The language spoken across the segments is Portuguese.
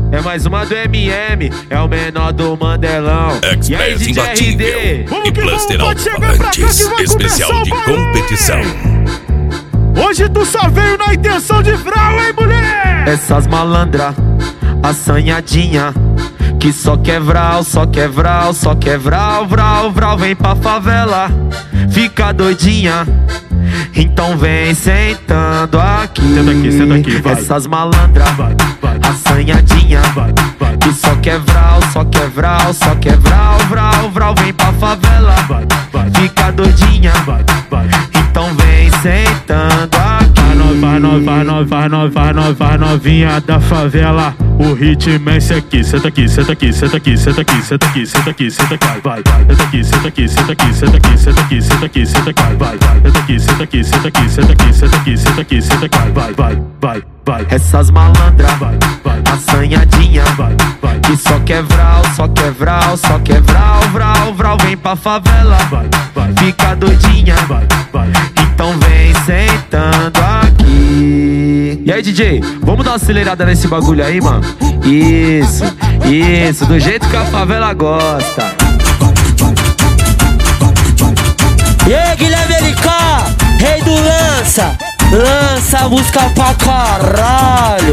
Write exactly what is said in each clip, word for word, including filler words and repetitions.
É mais uma do M M, é o menor do Mandelão. Express e aí, D J R D? e Cluster Alto-Falantes, especial de competição. Hoje tu só veio na intenção de vral, hein, mulher? Essas malandra, assanhadinha, que só quer vral, só quer vral, só quer vral, vral, vral. Vem pra favela, fica doidinha, então vem sentando aqui. Senta aqui, senta aqui, vai. Essas malandra, Vai, vai, assanhadinha, vai, vai, que só quer vral, só quer vral, só quer vral, vral, vral. Vem pra favela, vai, vai, fica doidinha, vai, vai. então vem sentando aqui. Vai nova, nova, nova, nova, novinha da favela. O ritmo é esse aqui. Senta aqui, senta aqui, senta aqui, senta aqui, senta aqui, senta aqui, senta aqui, vai, vai. Senta aqui, senta aqui, senta aqui, senta aqui, senta aqui, senta aqui, senta aqui, vai, vai. Senta aqui, senta aqui, senta aqui, senta aqui, senta aqui, senta aqui, senta aqui, vai, vai, vai, vai. Essas malandra, Vai, vai, assanhadinha, vai, vai, que só quer vral, só quer vral, só quer vral, vral, vral. Vem pra favela, vai, vai, fica doidinha, vai, vai. então vem sentando aqui. E aí, D J, vamos dar uma acelerada nesse bagulho aí, mano? Isso, isso, do jeito que a favela gosta. E aí, Guilherme L K, rei do lança, lança a música pra caralho.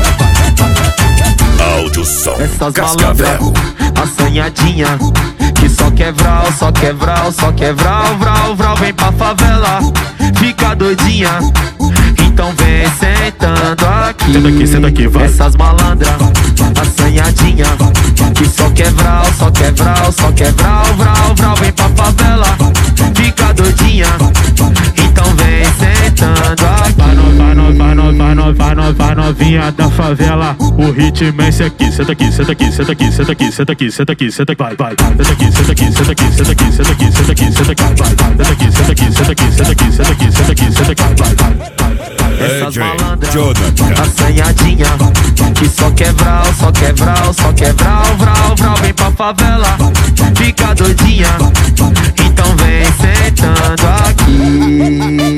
Áudio som Essas Cascavel. malandra, assanhadinha, que só quer vral, só quer vral, só quer vral, vral, vral. Vem pra favela, fica doidinha, então vem sentando aqui. Senta aqui, senta aqui, vai. Essas malandra, assanhadinha, que só quer vral, só quer vral, só quer vral, vral, vral. Vem pra favela, fica doidinha, então vem sentando aqui. Vai nova, nova, nova, nova, nova, novinha da favela. O ritmo é esse aqui. Senta aqui, senta aqui, senta aqui, senta aqui, senta aqui, senta aqui, senta aqui, vai, vai. Senta aqui, senta aqui, senta aqui, senta aqui, senta aqui, senta aqui, senta aqui, vai, vai. Senta aqui, senta aqui, senta aqui, senta aqui, senta aqui, senta aqui, senta aqui, vai, vai. Essas D J malandra, Jonathan. assanhadinha, que só quer vral, só quer vral, só quer vral, vral, vral. Vem pra favela, fica doidinha, então vem sentando aqui.